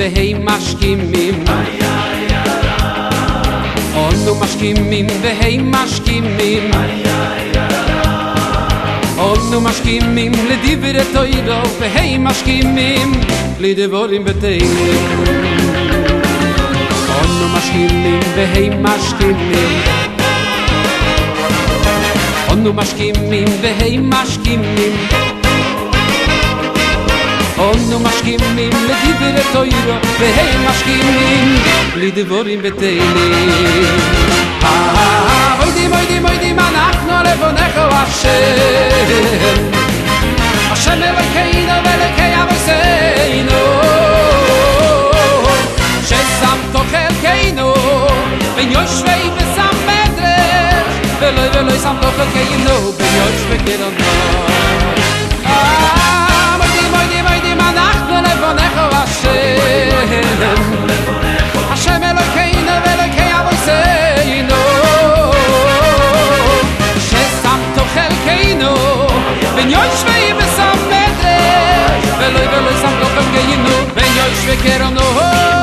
והם משכימים אנו משכימים והם משכימים אנו משכימים לדברי תורה והם משכימים לדברים בתהילים אנו משכימים והם משכימים אנו משכימים והם משכימים אנו משכימים לדברי תורה והם משכימים לדברים בתהילים מוידים אנחנו לפניך השם השם אלוקינו ואלוקי אבותינו ששמת חלקנו בין יושבי ושם מדרש ולא שמת חלקנו בין יושבי קרנות מוידים אנחנו לפניך השם השם אלוקינו ואלוקי אבותינו ששמת חלקנו בין יושבי ושם מדרש ולא שמת חלקנו בין יושבי קרנות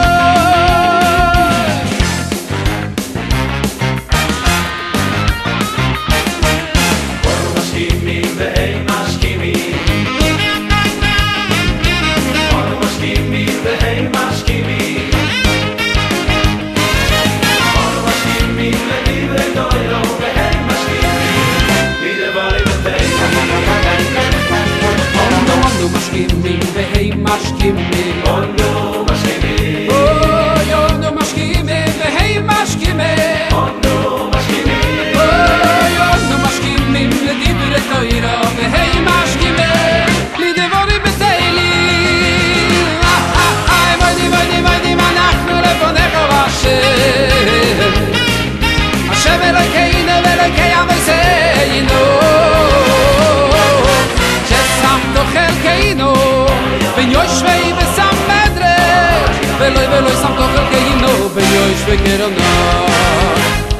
משכימים והם משכימים אנו משכימים אוי אנו משכימים והם משכימים אנו משכימים אוי אנו משכימים לדברי תורה והם משכימים לדברים בתהילים מוידים אנחנו לפניך השם השם אלוקינו ואלוקי אבותינו ששמת חלקנו בין יושבי ושם מדרש ולא שמת חלקנו בין יושבי קרנות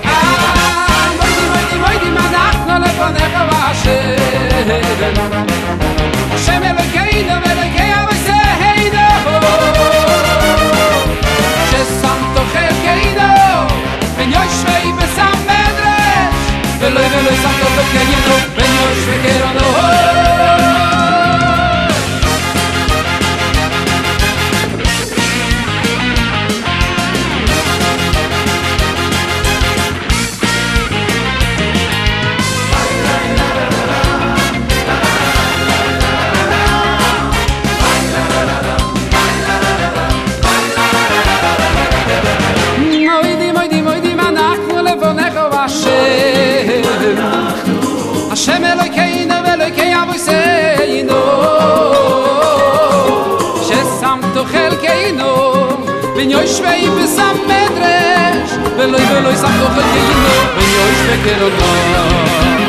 מוידים אנחנו לפניך השם השם אלוקינו ואלוקי אבותינו ששמת חלקנו בין יושבי ושם מדרש ולא שמת חלקנו בין יושבי קרנות השם אלוקינו ואלוקי אבותינו ששמת חלקנו בין יושבי ושם מדרש ולא שמת חלקנו בין יושבי קרנות